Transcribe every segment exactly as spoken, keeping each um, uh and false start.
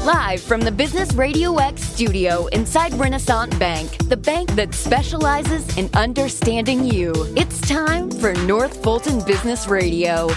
Live from the Business Radio X studio inside Renaissance Bank, the bank that specializes in understanding you. It's time for North Fulton Business Radio.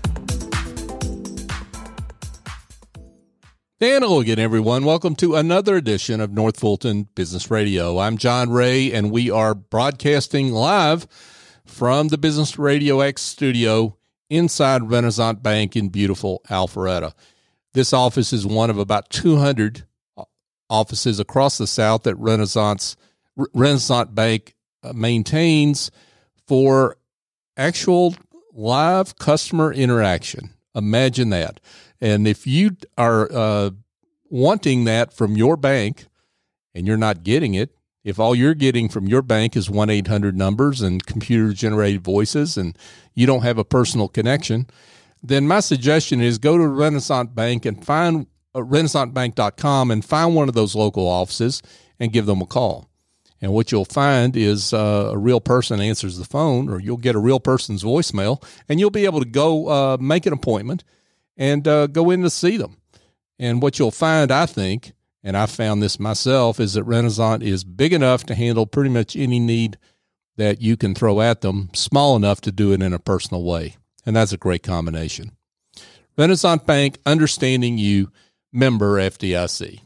And hello again, everyone. Welcome to another edition of North Fulton Business Radio. I'm John Ray, and we are broadcasting live from the Business Radio X studio inside Renaissance Bank in beautiful Alpharetta. This office is one of about two hundred offices across the South that Renaissance Renaissance Bank maintains for actual live customer interaction. Imagine that. And if you are uh, wanting that from your bank and you're not getting it, if all you're getting from your bank is one eight hundred numbers and computer-generated voices and you don't have a personal connection, then my suggestion is go to Renaissance Bank and find uh, renaissance bank dot com and find one of those local offices and give them a call. And what you'll find is uh, a real person answers the phone, or you'll get a real person's voicemail, and you'll be able to go uh, make an appointment and uh, go in to see them. And what you'll find, I think, and I found this myself, is that Renaissance is big enough to handle pretty much any need that you can throw at them, small enough to do it in a personal way. And that's a great combination. Renaissance Bank, understanding you, member F D I C.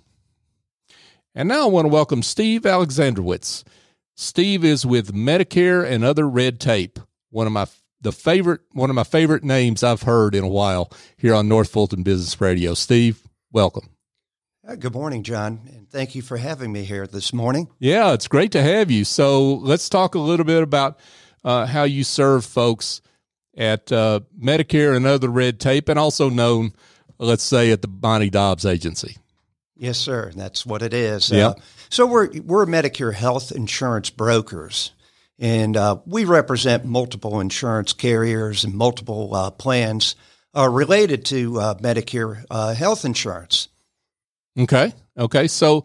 And now I want to welcome Steve Alexandrowitz. Steve is with Medicare and Other Red Tape, one of my the favorite one of my favorite names I've heard in a while here on North Fulton Business Radio. Steve, welcome. Good morning, John, and thank you for having me here this morning. Yeah, it's great to have you. So let's talk a little bit about uh, how you serve folks at uh, Medicare and Other Red Tape, and also known, let's say, at the Bonnie Dobbs Agency. Yes, sir, and that's what it is. Yeah. Uh, so we're we're Medicare health insurance brokers. And uh, we represent multiple insurance carriers and multiple uh, plans uh, related to uh, Medicare uh, health insurance. Okay. Okay. So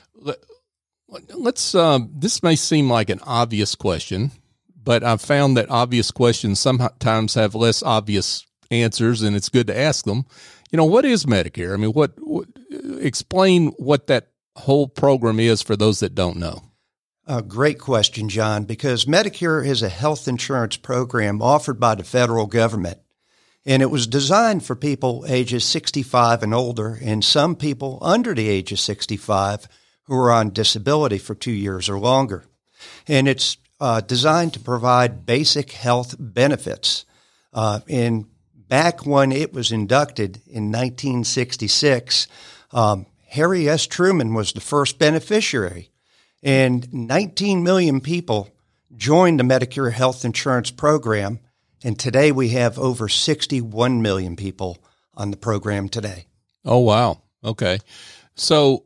let's, um, this may seem like an obvious question, but I've found that obvious questions sometimes have less obvious answers, and it's good to ask them. You know, what is Medicare? I mean, what, what explain what that whole program is for those that don't know. A great question, John, because Medicare is a health insurance program offered by the federal government, and it was designed for people ages sixty-five and older, and some people under the age of sixty-five who are on disability for two years or longer. And it's uh, designed to provide basic health benefits. Uh, and back when it was inducted in nineteen sixty-six, um, Harry S. Truman was the first beneficiary. And nineteen million people joined the Medicare health insurance program, and today we have over sixty-one million people on the program today. Oh, wow. Okay. So,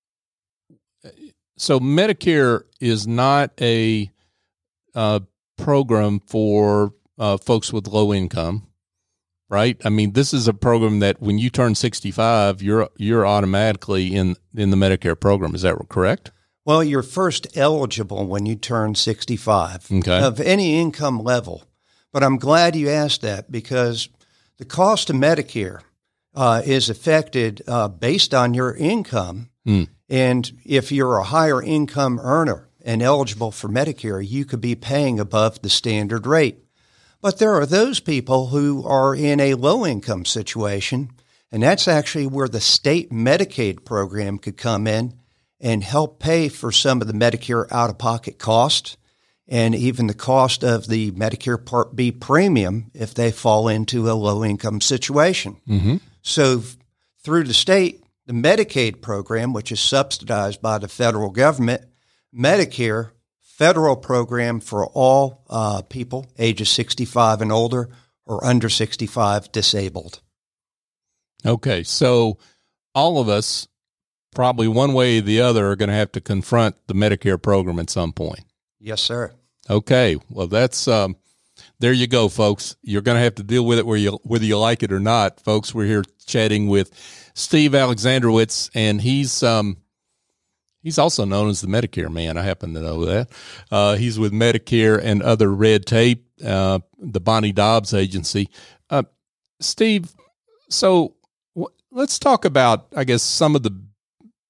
so Medicare is not a uh, program for uh, folks with low income, right? I mean, this is a program that when you turn sixty-five, you're you're automatically in, in the Medicare program. Is that correct? Well, you're first eligible when you turn sixty-five okay. of any income level. But I'm glad you asked that, because the cost of Medicare uh, is affected uh, based on your income. Mm. And if you're a higher income earner and eligible for Medicare, you could be paying above the standard rate. But there are those people who are in a low income situation, and that's actually where the state Medicaid program could come in and help pay for some of the Medicare out-of-pocket costs and even the cost of the Medicare Part B premium if they fall into a low-income situation. Mm-hmm. So through the state, the Medicaid program, which is subsidized by the federal government, Medicare, federal program for all uh, people ages sixty-five and older or under sixty-five disabled. Okay, so all of us, probably one way or the other, are going to have to confront the Medicare program at some point. Yes, sir. Okay. Well, that's, um, there you go, folks. You're going to have to deal with it whether you, whether you like it or not. Folks, we're here chatting with Steve Alexandrowitz, and he's, um, he's also known as the Medicare man. I happen to know that. Uh, he's with Medicare and Other Red Tape, uh, the Bonnie Dobbs Agency. Uh, Steve, so w- let's talk about, I guess, some of the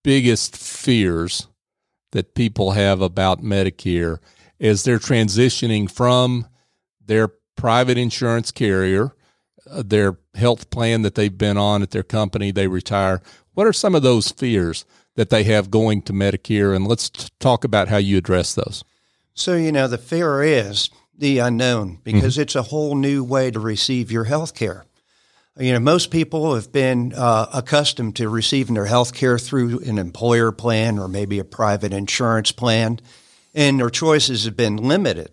biggest fears that people have about Medicare as they're transitioning from their private insurance carrier, uh, their health plan that they've been on at their company, they retire? What are some of those fears that they have going to Medicare? And let's t- talk about how you address those. So, you know, the fear is the unknown because mm-hmm. it's a whole new way to receive your health care. You know, most people have been uh, accustomed to receiving their health care through an employer plan or maybe a private insurance plan, and their choices have been limited.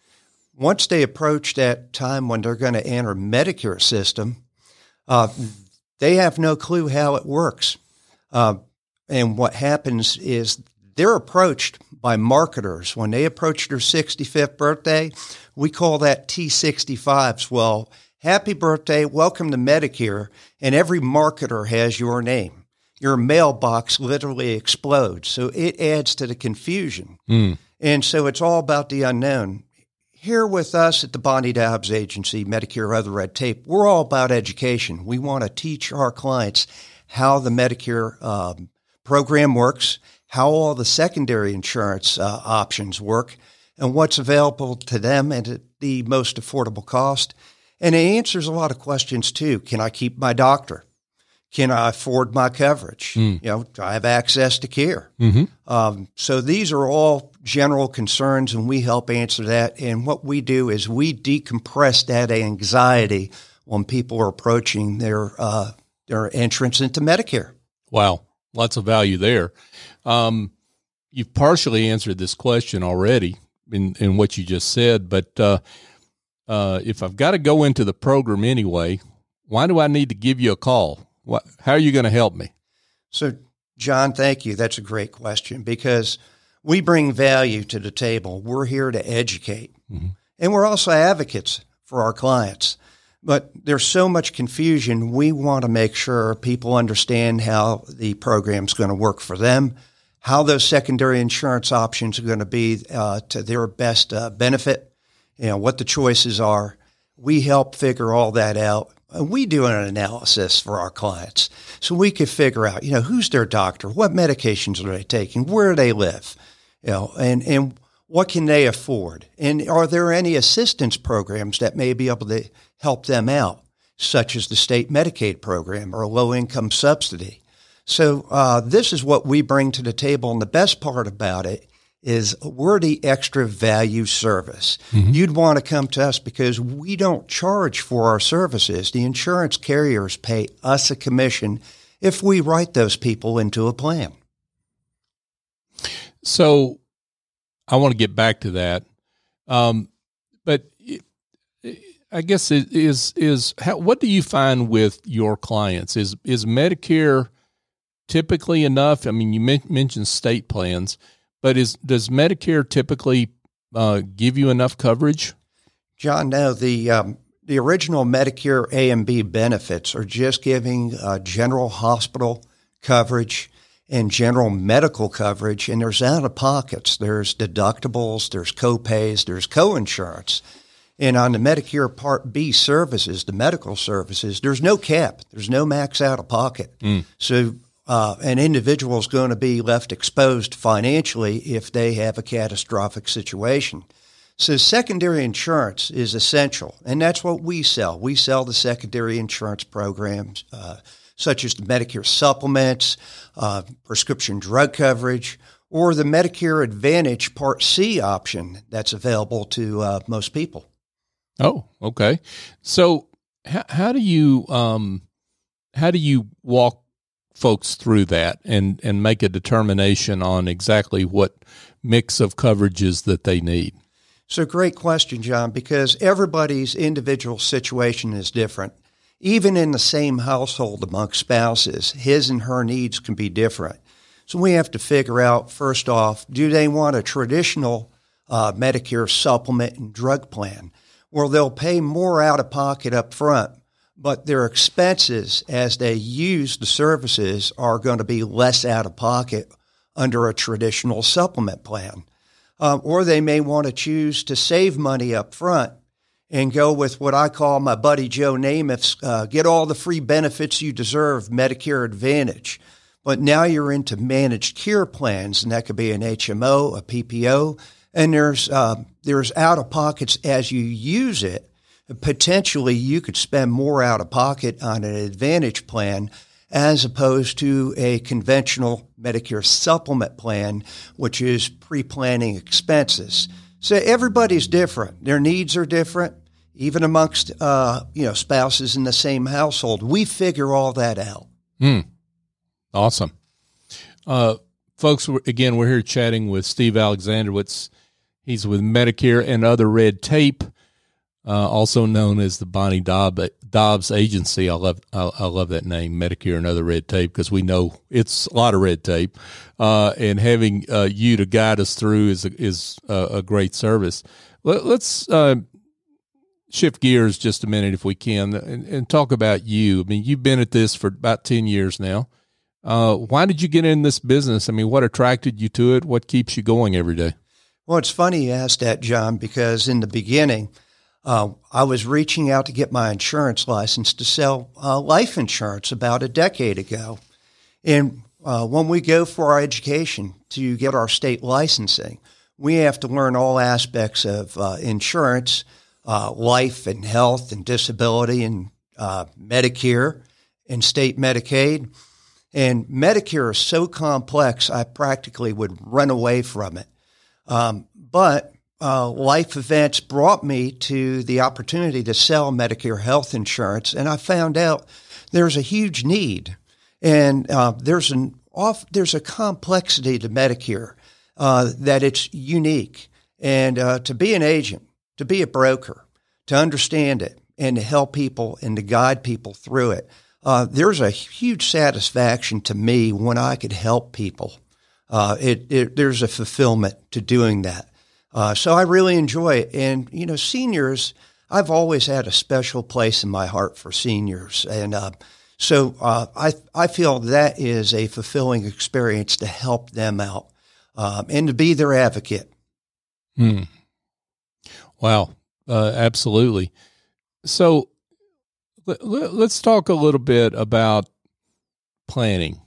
Once they approach that time when they're going to enter Medicare system, uh, they have no clue how it works. Uh, and what happens is they're approached by marketers. When they approach their sixty-fifth birthday, we call that T sixty-fives. Well, happy birthday, welcome to Medicare, and every marketer has your name. Your mailbox literally explodes, so it adds to the confusion. Mm. And so it's all about the unknown. Here with us at the Bonnie Dobbs Agency, Medicare Other Red Tape, we're all about education. We want to teach our clients how the Medicare um, program works, how all the secondary insurance uh, options work, and what's available to them and at the most affordable cost. And it answers a lot of questions, too. Can I keep my doctor? Can I afford my coverage? Mm. You know, do I have access to care? Mm-hmm. Um, so these are all general concerns, and we help answer that. And what we do is we decompress that anxiety when people are approaching their uh, their entrance into Medicare. Wow, lots of value there. Um, you've partially answered this question already in, in what you just said, but uh, Uh, if I've got to go into the program anyway, why do I need to give you a call? What, how are you going to help me? So, John, thank you. That's a great question because we bring value to the table. We're here to educate, mm-hmm. and we're also advocates for our clients. But there's so much confusion. We want to make sure people understand how the program's going to work for them, how those secondary insurance options are going to be uh, to their best uh, benefit. You know, what the choices are. We help figure all that out. And we do an analysis for our clients. So we can figure out, you know, who's their doctor, what medications are they taking, where do they live, you know, and, and what can they afford? And are there any assistance programs that may be able to help them out, such as the state Medicaid program or a low-income subsidy? So uh, this is what we bring to the table. And the best part about it is we're the extra value service. Mm-hmm. You'd want to come to us because we don't charge for our services. The insurance carriers pay us a commission if we write those people into a plan. So I want to get back to that. Um, but I guess it is, is how, what do you find with your clients? Is, is Medicare typically enough? I mean, you men- mentioned state plans. But is does Medicare typically uh, give you enough coverage? John, no. The um, the original Medicare A and B benefits are just giving uh, general hospital coverage and general medical coverage, and there's out-of-pockets. There's deductibles, there's co-pays, there's co-insurance. And on the Medicare Part B services, the medical services, there's no cap. There's no max out-of-pocket. Mm. So Uh, an individual is going to be left exposed financially if they have a catastrophic situation. So secondary insurance is essential, and that's what we sell. We sell the secondary insurance programs, uh, such as the Medicare supplements, uh, prescription drug coverage, or the Medicare Advantage Part C option that's available to uh, most people. Oh, okay. So how, how do you um, how do you walk folks through that and, and make a determination on exactly what mix of coverages that they need? So great question, John, because everybody's individual situation is different. Even in the same household amongst spouses, his and her needs can be different. So we have to figure out, first off, do they want a traditional uh, Medicare supplement and drug plan where they'll pay more out-of-pocket up front, but their expenses as they use the services are going to be less out-of-pocket under a traditional supplement plan? Um, or they may want to choose to save money up front and go with what I call my buddy Joe Namath's uh, get all the free benefits you deserve Medicare Advantage. But now you're into managed care plans, and that could be an H M O, a P P O, and there's uh, there's out-of-pockets as you use it. Potentially, you could spend more out-of-pocket on an Advantage plan as opposed to a conventional Medicare supplement plan, which is pre-planning expenses. So everybody's different. Their needs are different, even amongst uh, you know spouses in the same household. We figure all that out. Hmm. Awesome. Uh, folks, again, we're here chatting with Steve Alexandrowitz. He's with Medicare and Other Red Tape, uh, also known as the Bonnie Dobb, Dobbs Agency. I love I, I love that name, Medicare and Other Red Tape, because we know it's a lot of red tape. Uh, and having uh, you to guide us through is a, is a, a great service. Let, let's uh, shift gears just a minute, if we can, and, and talk about you. I mean, you've been at this for about ten years now. Uh, why did you get in this business? I mean, what attracted you to it? What keeps you going every day? Well, it's funny you asked that, John, because in the beginning, uh, I was reaching out to get my insurance license to sell uh, life insurance about a decade ago. And uh, when we go for our education to get our state licensing, we have to learn all aspects of uh, insurance, uh, life and health and disability and uh, Medicare and state Medicaid. And Medicare is so complex, I practically would run away from it. Um, but uh, life events brought me to the opportunity to sell Medicare health insurance, and I found out there's a huge need, and uh, there's an off there's a complexity to Medicare uh, that it's unique. And uh, to be an agent, to be a broker, to understand it, and to help people and to guide people through it. Uh, there's a huge satisfaction to me when I could help people. Uh, it, it, there's a fulfillment to doing that. Uh, so I really enjoy it. And, you know, seniors, I've always had a special place in my heart for seniors. And uh, so uh, I, I feel that is a fulfilling experience to help them out um, and to be their advocate. Hmm. Wow. Uh, absolutely. So, let's talk a little bit about planning.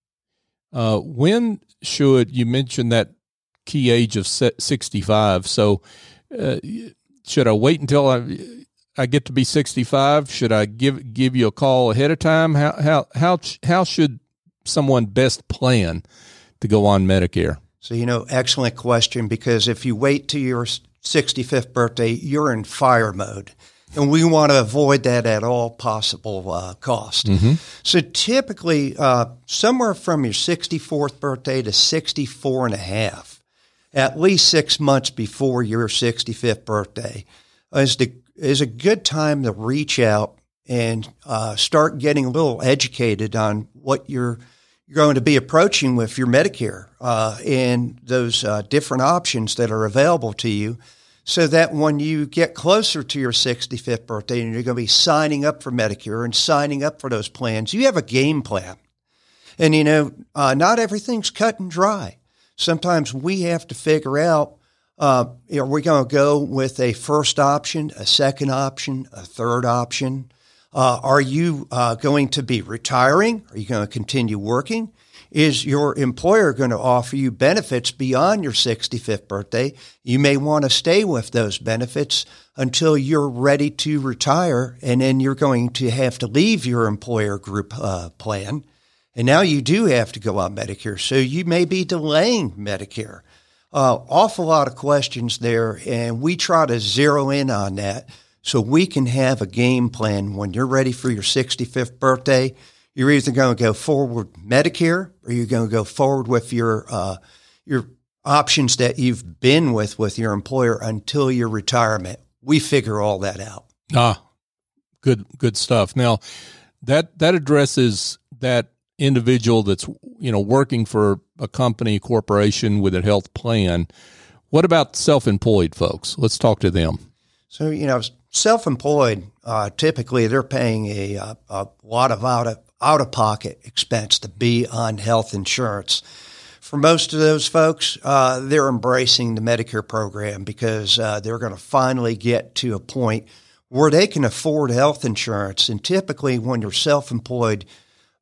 Uh, when should, you mention that key age of sixty-five. So uh, should I wait until I I get to be sixty-five? Should I give give you a call ahead of time? How how how how should someone best plan to go on Medicare? So, you know, excellent question, because if you wait till your sixty-fifth birthday, you're in fire mode. And we want to avoid that at all possible uh, cost. Mm-hmm. So typically, uh, somewhere from your sixty-fourth birthday to sixty-four and a half, at least six months before your sixty-fifth birthday, is the is a good time to reach out and uh, start getting a little educated on what you're you're going to be approaching with your Medicare uh, and those uh, different options that are available to you. So that when you get closer to your sixty-fifth birthday and you're going to be signing up for Medicare and signing up for those plans, you have a game plan. And, you know, uh, not everything's cut and dry. Sometimes we have to figure out, uh, are we going to go with a first option, a second option, a third option? Uh, are you uh, going to be retiring? Are you going to continue working? Is your employer going to offer you benefits beyond your sixty-fifth birthday? You may want to stay with those benefits until you're ready to retire, and then you're going to have to leave your employer group uh, plan. And now you do have to go on Medicare, so you may be delaying Medicare. Uh, awful lot of questions there, and we try to zero in on that so we can have a game plan when you're ready for your sixty-fifth birthday. You're either going to go forward with Medicare or you're going to go forward with your uh, your options that you've been with with your employer until your retirement. We figure all that out. Ah, good good stuff. Now, that that addresses that individual that's, you know, working for a company, corporation with a health plan. What about self-employed folks? Let's talk to them. So, you know, self-employed, uh, typically they're paying a, a, a lot of out of out-of-pocket expense to be on health insurance. For most of those folks, uh, they're embracing the Medicare program because uh, they're going to finally get to a point where they can afford health insurance. And typically when you're self-employed,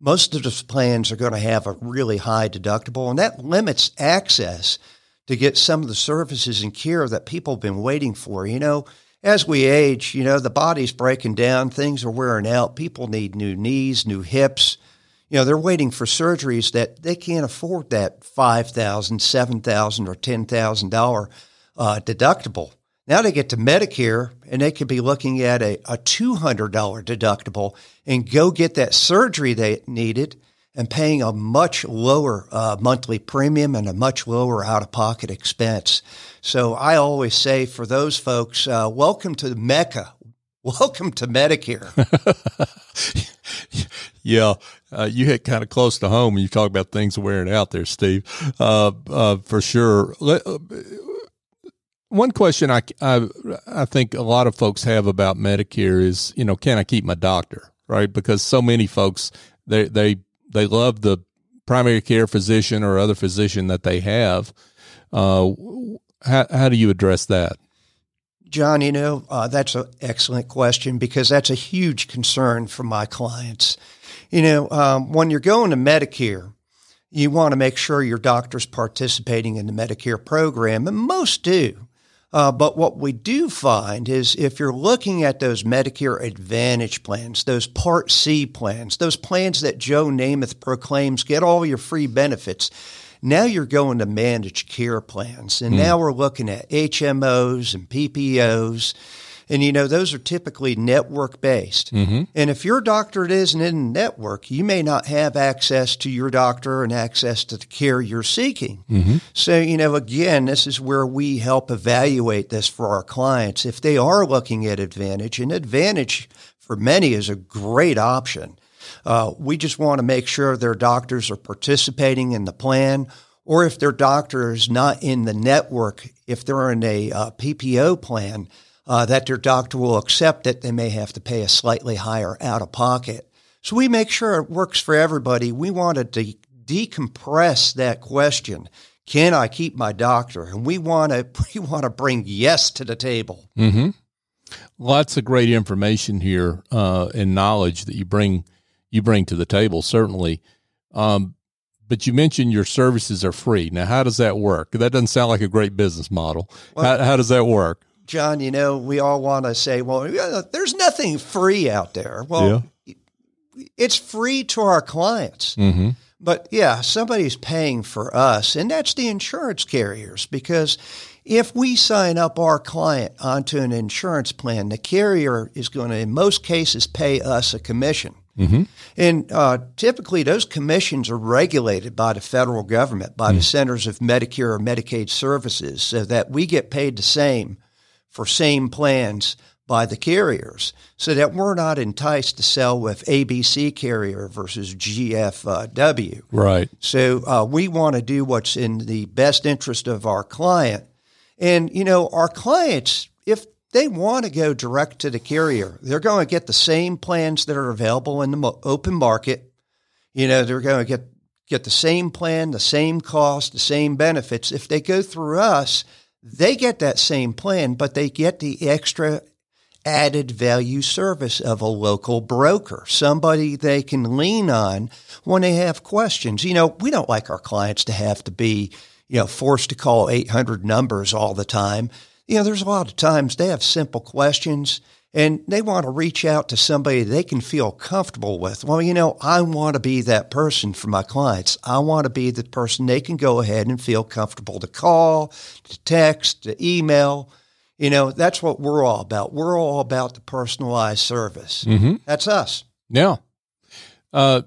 most of those plans are going to have a really high deductible, and that limits access to get some of the services and care that people have been waiting for. You know, as we age, you know, the body's breaking down, things are wearing out, people need new knees, new hips. You know, they're waiting for surgeries that they can't afford that five thousand dollars, seven thousand dollars, or ten thousand dollars uh, deductible. Now they get to Medicare, and they could be looking at a, a two hundred dollars deductible and go get that surgery they needed and paying a much lower uh, monthly premium and a much lower out-of-pocket expense. So I always say for those folks, uh, welcome to Mecca. Welcome to Medicare. Yeah, uh, you hit kind of close to home when you talk about things wearing out there, Steve, uh, uh, for sure. Let, uh, One question I, I, I think a lot of folks have about Medicare is, you know, can I keep my doctor, right? Because so many folks, they they they love the primary care physician or other physician that they have. Uh, how, how do you address that? John, you know, uh, that's an excellent question because that's a huge concern for my clients. You know, um, when you're going to Medicare, you want to make sure your doctor's participating in the Medicare program, and most do. Uh, but what we do find is if you're looking at those Medicare Advantage plans, those Part C plans, those plans that Joe Namath proclaims get all your free benefits, now you're going to managed care plans. And mm. now we're looking at H M Os and P P Os. And, you know, those are typically network-based. Mm-hmm. And if your doctor isn't in the network, you may not have access to your doctor and access to the care you're seeking. Mm-hmm. So, you know, again, this is where we help evaluate this for our clients. If they are looking at Advantage, and Advantage for many is a great option. Uh, we just want to make sure their doctors are participating in the plan, or if their doctor is not in the network, if they're in a uh, P P O plan, Uh, that their doctor will accept it, they may have to pay a slightly higher out-of-pocket. So we make sure it works for everybody. We want to de- decompress that question, can I keep my doctor? And we want to we want to bring yes to the table. Mm-hmm. Lots of great information here uh, and knowledge that you bring you bring to the table, certainly. Um, but you mentioned your services are free. Now, how does that work? That doesn't sound like a great business model. Well, how, how does that work? John, you know, we all want to say, well, there's nothing free out there. Well, yeah. It's free to our clients. Mm-hmm. But, yeah, somebody's paying for us, and that's the insurance carriers. Because if we sign up our client onto an insurance plan, the carrier is going to, in most cases, pay us a commission. Mm-hmm. And uh, typically those commissions are regulated by the federal government, by mm-hmm. the Centers of Medicare or Medicaid Services, so that we get paid the same for same plans by the carriers, so that we're not enticed to sell with A B C carrier versus G F W. Right. So uh, we want to do what's in the best interest of our client. And, you know, our clients, if they want to go direct to the carrier, they're going to get the same plans that are available in the mo- open market. You know, they're going to get, get the same plan, the same cost, the same benefits. If they go through us, they get that same plan, but they get the extra added value service of a local broker, somebody they can lean on when they have questions. You know, we don't like our clients to have to be, you know, forced to call eight hundred numbers all the time. You know, there's a lot of times they have simple questions and they want to reach out to somebody they can feel comfortable with. Well, you know, I want to be that person for my clients. I want to be the person they can go ahead and feel comfortable to call, to text, to email. You know, that's what we're all about. We're all about the personalized service. Mm-hmm. That's us. Yeah. Uh,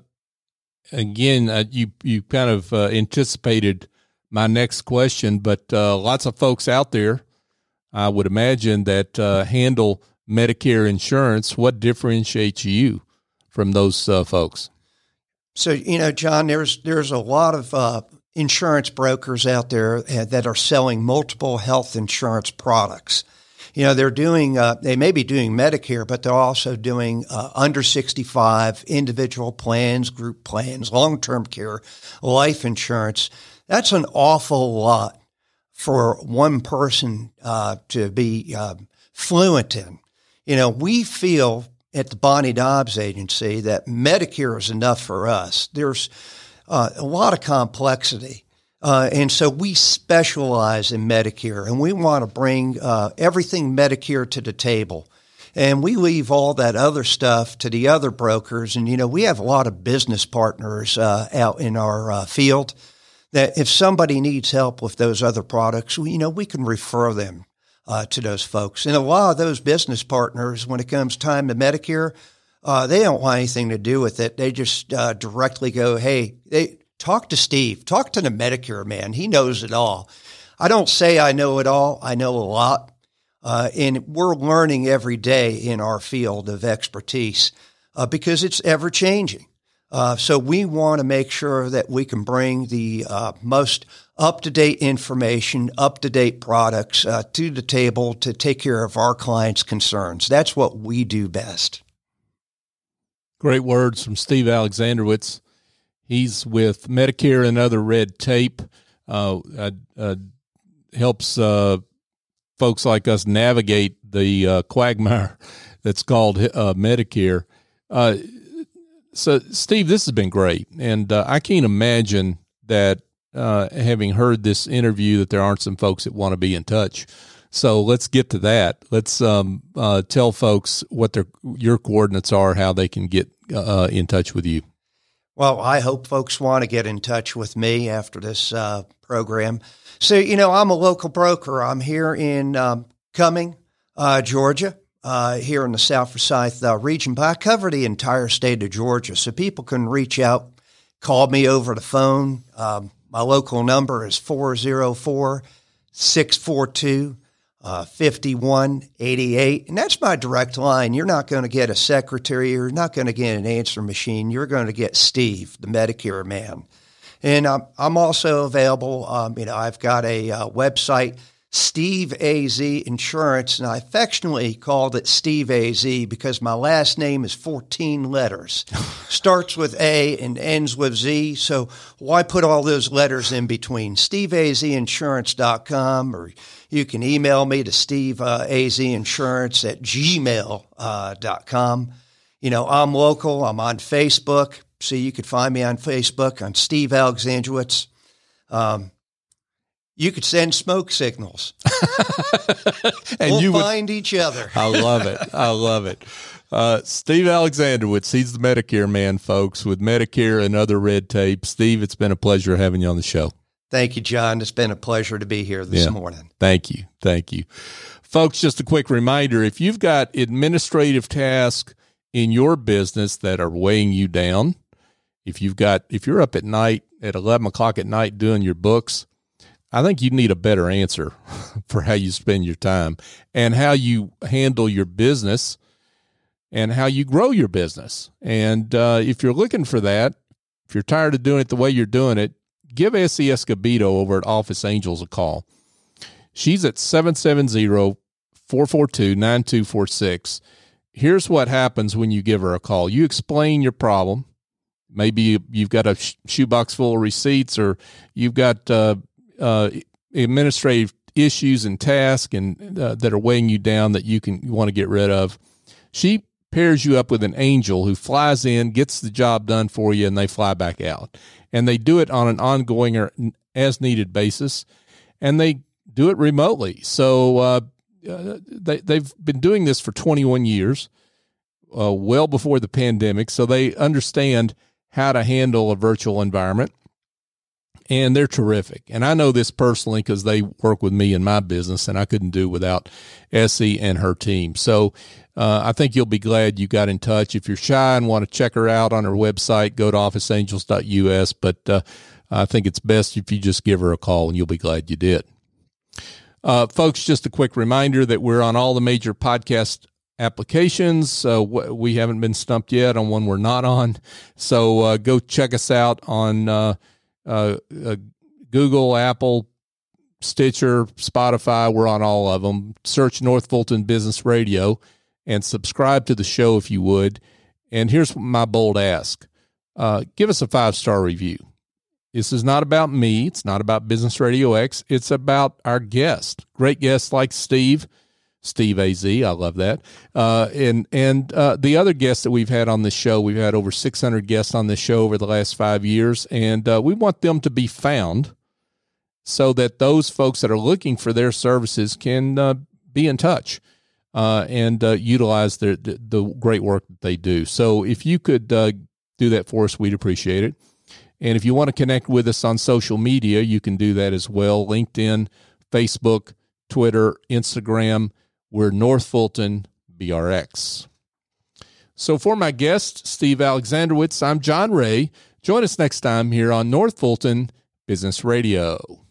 again, uh, you, you kind of uh, anticipated my next question, but uh, lots of folks out there, I would imagine, that uh, handle Medicare insurance. What differentiates you from those uh, folks? So, you know, John, there's there's a lot of uh, insurance brokers out there that are selling multiple health insurance products. You know, they're doing, uh, they may be doing Medicare, but they're also doing uh, under sixty-five individual plans, group plans, long-term care, life insurance. That's an awful lot for one person uh, to be uh, fluent in. You know, we feel at the Bonnie Dobbs Agency that Medicare is enough for us. There's uh, a lot of complexity. Uh, and so we specialize in Medicare, and we want to bring uh, everything Medicare to the table. And we leave all that other stuff to the other brokers. And, you know, we have a lot of business partners uh, out in our uh, field that if somebody needs help with those other products, we, you know, we can refer them uh, to those folks. And a lot of those business partners, when it comes time to Medicare, uh, they don't want anything to do with it. They just uh, directly go, hey, they talk to Steve, talk to the Medicare man. He knows it all. I don't say I know it all. I know a lot. Uh, and we're learning every day in our field of expertise uh, because it's ever changing. Uh, so we want to make sure that we can bring the uh, most up-to-date information, up-to-date products uh, to the table to take care of our clients' concerns. That's what we do best. Great words from Steve Alexandrowitz. He's with Medicare and Other Red Tape, uh, uh, uh, helps uh, folks like us navigate the uh, quagmire that's called uh, Medicare. Uh, so, Steve, this has been great, and uh, I can't imagine that uh, having heard this interview that there aren't some folks that want to be in touch. So let's get to that. Let's um, uh, tell folks what their your coordinates are, how they can get uh, in touch with you. Well, I hope folks want to get in touch with me after this uh, program. So, you know, I'm a local broker. I'm here in um, Cumming, uh, Georgia, uh, here in the South Forsyth uh, region, but I cover the entire state of Georgia. So people can reach out, call me over the phone. Um, my local number is four oh four, six four two, fifty-one eighty-eight. And that's my direct line. You're not going to get a secretary. You're not going to get an answer machine. You're going to get Steve, the Medicare man. And I'm, I'm also available. Um, you know, I've got a uh, website, Steve A Z Insurance, and I affectionately called it Steve A Z because my last name is fourteen letters. Starts with A and ends with Z, so why put all those letters in between? steve a z insurance dot com, or you can email me to steve a z insurance at gmail dot com. You know, I'm local. I'm on Facebook. So you could find me on Facebook on Steve Alexandrowitz. Um, you could send smoke signals. and we'll you find would, each other. I love it. I love it. Uh, Steve Alexandrowitz, he's the Medicare man, folks, with Medicare and Other Red Tape. Steve, it's been a pleasure having you on the show. Thank you, John. It's been a pleasure to be here this yeah. morning. Thank you. Thank you. Folks, just a quick reminder, if you've got administrative tasks in your business that are weighing you down, If you've got, if you're up at night at eleven o'clock at night doing your books, I think you need a better answer for how you spend your time and how you handle your business and how you grow your business. And uh, if you're looking for that, if you're tired of doing it the way you're doing it, give Essie Escobedo over at Office Angels a call. She's at seven seven zero, four four two, nine two four six. Here's what happens when you give her a call. You explain your problem. Maybe you've got a shoebox full of receipts, or you've got uh, uh, administrative issues and tasks and uh, that are weighing you down that you can you want to get rid of. She pairs you up with an angel who flies in, gets the job done for you, and they fly back out. And they do it on an ongoing or as-needed basis, and they do it remotely. So uh, uh, they, they've been doing this for twenty-one years, uh, well before the pandemic, so they understand how to handle a virtual environment, and they're terrific. And I know this personally because they work with me in my business, and I couldn't do without Essie and her team. So uh, I think you'll be glad you got in touch. If you're shy and want to check her out on her website, go to office angels dot u s, but uh, I think it's best if you just give her a call, and you'll be glad you did. Uh, folks, just a quick reminder that we're on all the major podcast applications. Uh, we haven't been stumped yet on one we're not on. So uh, go check us out on uh, uh, uh, Google, Apple, Stitcher, Spotify. We're on all of them. Search North Fulton Business Radio and subscribe to the show if you would. And here's my bold ask. Uh, give us a five-star review. This is not about me. It's not about Business Radio X. It's about our guest. Great guests like Steve. Steve A Z. I love that. Uh, and and uh, the other guests that we've had on this show, we've had over six hundred guests on this show over the last five years, and uh, we want them to be found so that those folks that are looking for their services can uh, be in touch uh, and uh, utilize their, the, the great work that they do. So if you could uh, do that for us, we'd appreciate it. And if you want to connect with us on social media, you can do that as well. LinkedIn, Facebook, Twitter, Instagram. We're North Fulton B R X. So for my guest, Steve Alexandrowitz, I'm John Ray. Join us next time here on North Fulton Business Radio.